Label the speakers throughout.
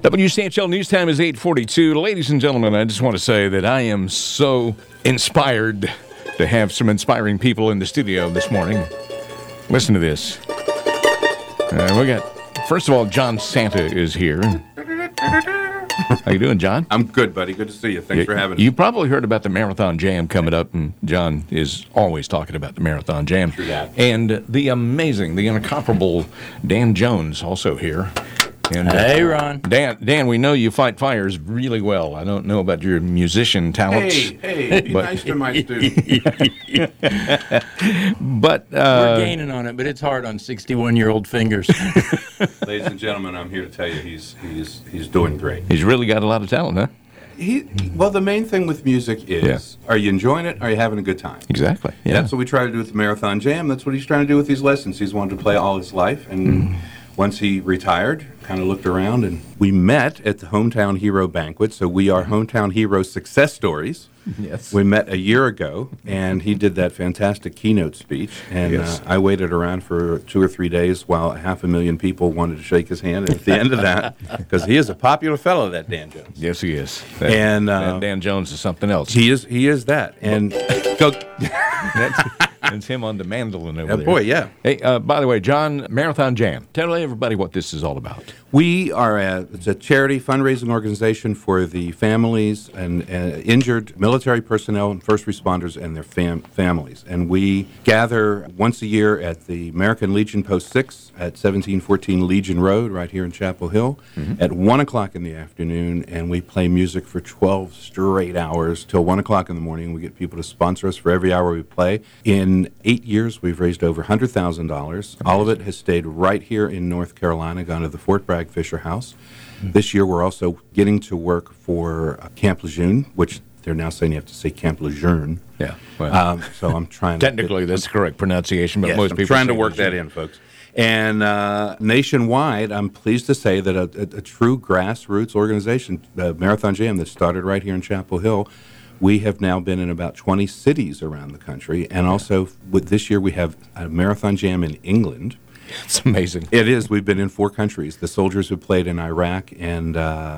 Speaker 1: WCHL News Time is 8:42. Ladies and gentlemen, I just want to say that I am so inspired to have some inspiring people in the studio this morning. Listen to this. First of all, John Santa is here. How you doing, John?
Speaker 2: I'm good, buddy. Good to see you. Thanks for having me.
Speaker 1: You probably heard about the Marathon Jam coming up, and John is always talking about the Marathon Jam.
Speaker 2: True that.
Speaker 1: And the amazing, the incomparable Dan Jones also here. And,
Speaker 3: hey, Ron.
Speaker 1: Dan, we know you fight fires really well. I don't know about your musician talents.
Speaker 2: Hey, be nice to my student.
Speaker 1: But
Speaker 3: we're gaining on it, but it's hard on 61-year-old fingers.
Speaker 2: Ladies and gentlemen, I'm here to tell you he's doing great.
Speaker 1: He's really got a lot of talent, huh?
Speaker 2: Well, the main thing with music is, Are you enjoying it? Are you having a good time?
Speaker 1: Exactly. Yeah.
Speaker 2: That's what we try to do with the Marathon Jam. That's what he's trying to do with these lessons. He's wanted to play all his life, and once he retired, kind of looked around, and we met at the Hometown Hero Banquet. So we are Hometown Hero success stories.
Speaker 1: Yes.
Speaker 2: We met a year ago, and he did that fantastic keynote speech. And I waited around for 2 or 3 days while 500,000 people wanted to shake his hand. And at the end of that, because he is a popular fellow, that Dan Jones.
Speaker 1: Yes, he is.
Speaker 2: That
Speaker 1: Dan Jones is something else.
Speaker 2: He is that. And go.
Speaker 1: That's him on the mandolin over there.
Speaker 2: Boy, yeah.
Speaker 1: Hey, by the way, John, Marathon Jam. Tell everybody what this is all about.
Speaker 2: We are it's a charity fundraising organization for the families and injured military personnel and first responders and their families. And we gather once a year at the American Legion Post 6 at 1714 Legion Road right here in Chapel Hill at 1 o'clock in the afternoon, and we play music for 12 straight hours till 1 o'clock in the morning. We get people to sponsor us for every hour we play. In 8 years, we've raised over $100,000. All of it has stayed right here in North Carolina, gone to the Fort Bragg Fisher House. This year, we're also getting to work for Camp Lejeune, which they're now saying you have to say Camp Lejeune.
Speaker 1: Yeah. Well,
Speaker 2: so I'm trying
Speaker 1: technically, that's the correct pronunciation, but most people
Speaker 2: trying to work that in, folks. And nationwide, I'm pleased to say that a true grassroots organization, the Marathon Jam, that started right here in Chapel Hill, we have now been in about 20 cities around the country. And also, with this year, we have a Marathon Jam in England.
Speaker 1: It's amazing.
Speaker 2: It is. We've been in 4 countries. The soldiers have played in Iraq and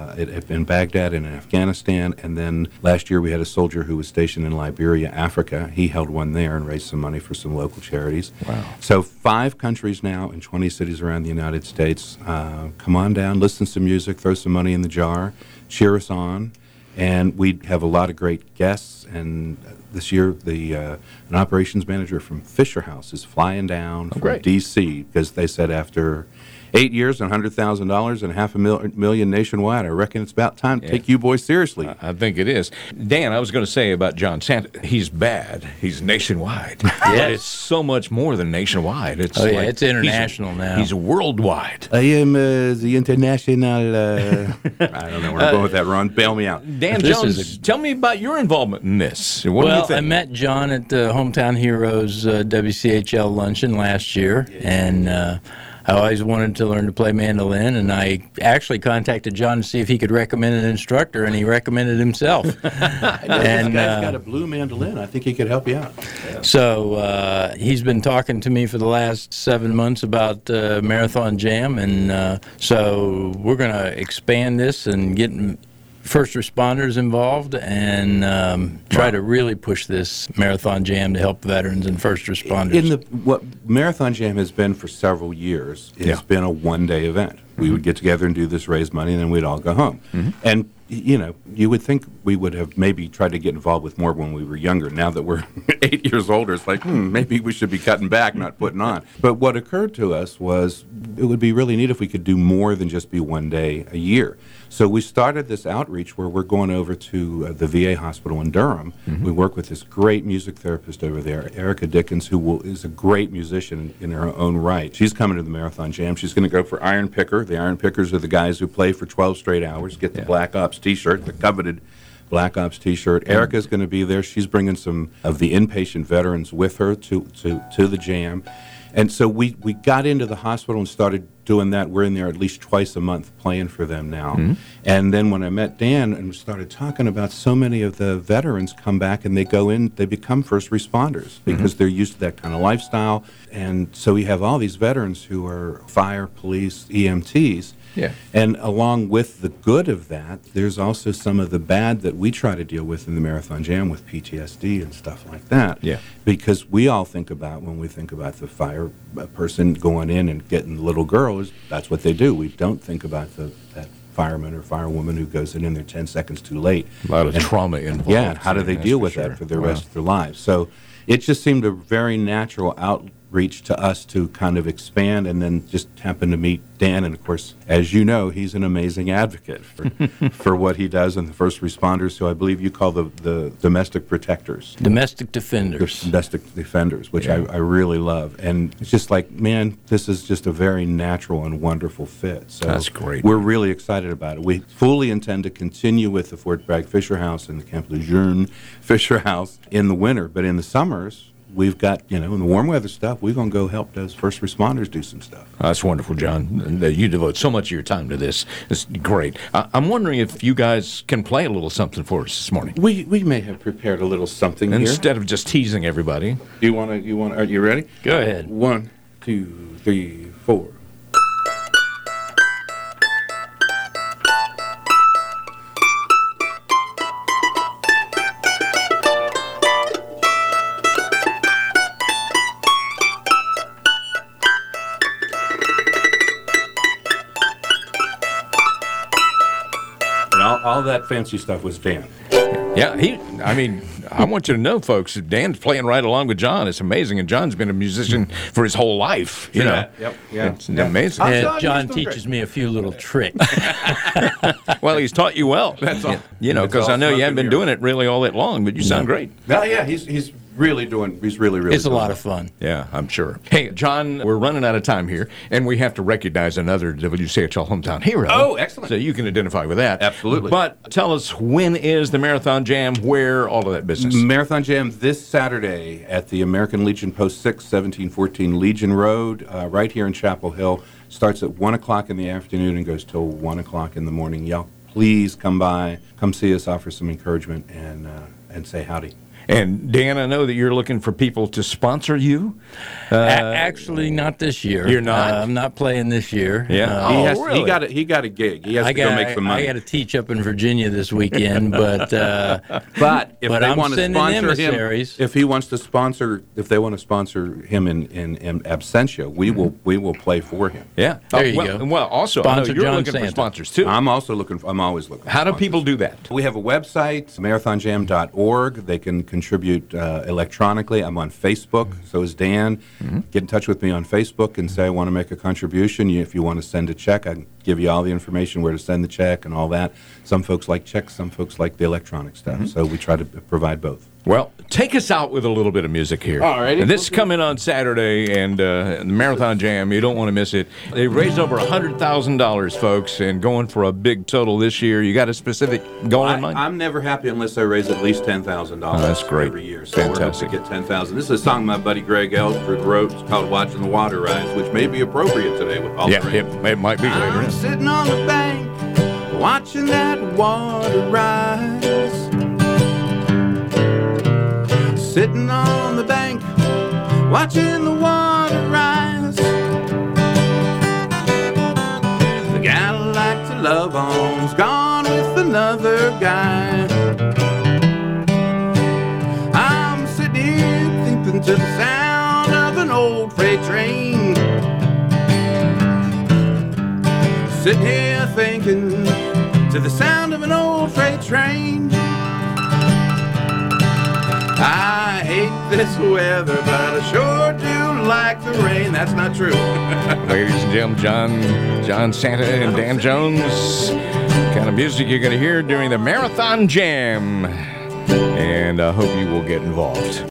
Speaker 2: in Baghdad and in Afghanistan. And then last year we had a soldier who was stationed in Liberia, Africa. He held one there and raised some money for some local charities.
Speaker 1: Wow.
Speaker 2: So 5 countries now in 20 cities around the United States. Come on down, listen to some music, throw some money in the jar, cheer us on. And we have a lot of great guests, and this year an operations manager from Fisher House is flying down from D.C. because they said after 8 years and $100,000 and $500,000 nationwide, I reckon it's about time to take you boys seriously.
Speaker 1: I think it is. Dan, I was going to say about John Santa, he's bad. He's nationwide.
Speaker 3: Yes.
Speaker 1: It's so much more than nationwide. It's
Speaker 3: it's international now.
Speaker 1: He's worldwide.
Speaker 2: I am the international... I don't know where I'm going with that, Ron. Bail me out.
Speaker 1: Dan Jones, tell me about your involvement in this. What do you think?
Speaker 3: I met John at the Hometown Heroes WCHL luncheon last year, and I always wanted to learn to play mandolin, and I actually contacted John to see if he could recommend an instructor, and he recommended himself.
Speaker 2: And this guy's got a blue mandolin. I think he could help you out.
Speaker 3: Yeah. So he's been talking to me for the last 7 months about Marathon Jam, and so we're going to expand this and get first responders involved and try to really push this Marathon Jam to help veterans and first responders.
Speaker 2: What Marathon Jam has been for several years, it's been a one-day event. We would get together and do this, raise money, and then we'd all go home. And, you would think we would have maybe tried to get involved with more when we were younger. Now that we're 8 years older, it's like, maybe we should be cutting back, not putting on. But what occurred to us was it would be really neat if we could do more than just be one day a year. So we started this outreach where we're going over to the VA hospital in Durham. We work with this great music therapist over there, Erica Dickens, who is a great musician in her own right. She's coming to the Marathon Jam. She's going to go for Iron Picker. The Iron Pickers are the guys who play for 12 straight hours, get the Black Ops T-shirt, the coveted Black Ops T-shirt. Erica's going to be there. She's bringing some of the inpatient veterans with her to the jam. And so we got into the hospital and started doing that. We're in there at least twice a month playing for them now. And then when I met Dan and started talking about so many of the veterans come back and they go in, they become first responders because they're used to that kind of lifestyle. And so we have all these veterans who are fire, police, EMTs.
Speaker 1: Yeah.
Speaker 2: And along with the good of that, there's also some of the bad that we try to deal with in the Marathon Jam with PTSD and stuff like that.
Speaker 1: Yeah.
Speaker 2: Because we all think about, when we think about the fire person going in and getting the little girls, that's what they do. We don't think about that fireman or firewoman who goes in there 10 seconds too late.
Speaker 1: A lot of trauma involved.
Speaker 2: Yeah, and how do they
Speaker 1: That's
Speaker 2: deal with
Speaker 1: sure.
Speaker 2: that for the rest of their lives? So it just seemed a very natural outreach to us to kind of expand, and then just happen to meet Dan. And of course, as you know, he's an amazing advocate for what he does in the first responders, who I believe you call the domestic protectors.
Speaker 3: Domestic defenders.
Speaker 2: Domestic defenders, which
Speaker 1: Yeah.
Speaker 2: I really love. And it's just like, man, this is just a very natural and wonderful fit. So
Speaker 1: That's great.
Speaker 2: We're really excited about it. We fully intend to continue with the Fort Bragg Fisher House and the Camp Lejeune Fisher House in the winter, but in the summers, we've got, in the warm weather stuff, we're going to go help those first responders do some stuff.
Speaker 1: That's wonderful, John. And, you devote so much of your time to this. It's great. I'm wondering if you guys can play a little something for us this morning.
Speaker 2: We may have prepared a little something here.
Speaker 1: Instead of just teasing everybody.
Speaker 2: Are you ready?
Speaker 3: Go ahead.
Speaker 2: 1, 2, 3, 4. And all that fancy stuff was Dan.
Speaker 1: Yeah, I want you to know, folks, Dan's playing right along with John. It's amazing. And John's been a musician for his whole life. You know.
Speaker 2: Yep. Yeah.
Speaker 1: It's amazing.
Speaker 2: I'm
Speaker 3: And
Speaker 2: sorry,
Speaker 3: John
Speaker 2: you're doing
Speaker 3: teaches me a few little tricks.
Speaker 1: Well, he's taught you well.
Speaker 2: That's all.
Speaker 1: Because
Speaker 2: That's
Speaker 1: I
Speaker 2: all
Speaker 1: know you
Speaker 2: smoke
Speaker 1: haven't
Speaker 2: and
Speaker 1: been
Speaker 2: mirrors.
Speaker 1: doing it really all that long, but you sound great.
Speaker 2: No, yeah, he's really doing. He's really
Speaker 3: It's a
Speaker 2: doing
Speaker 3: lot
Speaker 2: it.
Speaker 3: of fun.
Speaker 1: Yeah, I'm sure. Hey, John, we're running out of time here, and we have to recognize another WCHL hometown hero.
Speaker 2: Oh, excellent.
Speaker 1: So you can identify with that.
Speaker 2: Absolutely.
Speaker 1: But tell us, when is the Marathon Jam, where, all of that business?
Speaker 2: Marathon Jam this Saturday at the American Legion Post 6, 1714 Legion Road, right here in Chapel Hill. Starts at 1 o'clock in the afternoon and goes till 1 o'clock in the morning. Y'all, please come by, come see us, offer some encouragement, and say howdy.
Speaker 1: And Dan, I know that you're looking for people to sponsor you.
Speaker 3: Actually, not this year.
Speaker 1: You're not?
Speaker 3: I'm not playing this year.
Speaker 1: Yeah.
Speaker 2: He
Speaker 1: Really?
Speaker 2: he got a gig. He has to go make some money.
Speaker 3: I got to teach up in Virginia this weekend, but
Speaker 2: But if
Speaker 3: But
Speaker 2: they
Speaker 3: I'm
Speaker 2: want to
Speaker 3: sending
Speaker 2: sponsor
Speaker 3: emissaries.
Speaker 2: him, if they want to sponsor him in absentia, we will play for him.
Speaker 1: Yeah.
Speaker 3: There you
Speaker 1: well,
Speaker 3: go.
Speaker 1: Well, also,
Speaker 3: Sponsor
Speaker 1: I know you're
Speaker 3: John
Speaker 1: looking for
Speaker 3: Santa.
Speaker 1: sponsors, too.
Speaker 2: I'm always looking for
Speaker 1: How do
Speaker 2: sponsors.
Speaker 1: people do that?
Speaker 2: We have a website, marathonjam.org. They can contribute electronically. I'm on Facebook, so is Dan. Get in touch with me on Facebook and say, I want to make a contribution. If you want to send a check, I can give you all the information where to send the check and all that. Some folks like checks, some folks like the electronic stuff. So we try to provide both.
Speaker 1: Well, take us out with a little bit of music here.
Speaker 2: All righty.
Speaker 1: And this is coming on Saturday, and the Marathon Jam, you don't want to miss it. They raised over $100,000, folks, and going for a big total this year. You got a specific goal in mind?
Speaker 2: I'm never happy unless I raise at least $10,000
Speaker 1: that's great.
Speaker 2: every year. So
Speaker 1: Fantastic.
Speaker 2: we're hoping to get $10,000. This is a song my buddy Greg Ellsworth wrote. It's called Watching the Water Rise, which may be appropriate today with all the
Speaker 1: Yeah,
Speaker 2: rain.
Speaker 1: it might be later.
Speaker 2: I'm sitting on the bank, watching that water rise. Sitting on the bank, watching the water rise. The gal I like to love on's gone with another guy. I'm sitting here thinking to the sound of an old freight train. Sitting here thinking to the sound of an old freight train. I hate this weather, but I sure do like the rain. That's not true.
Speaker 1: Ladies and gentlemen, John Santa and Dan Jones. Kind of music you're going to hear during the Marathon Jam. And I hope you will get involved.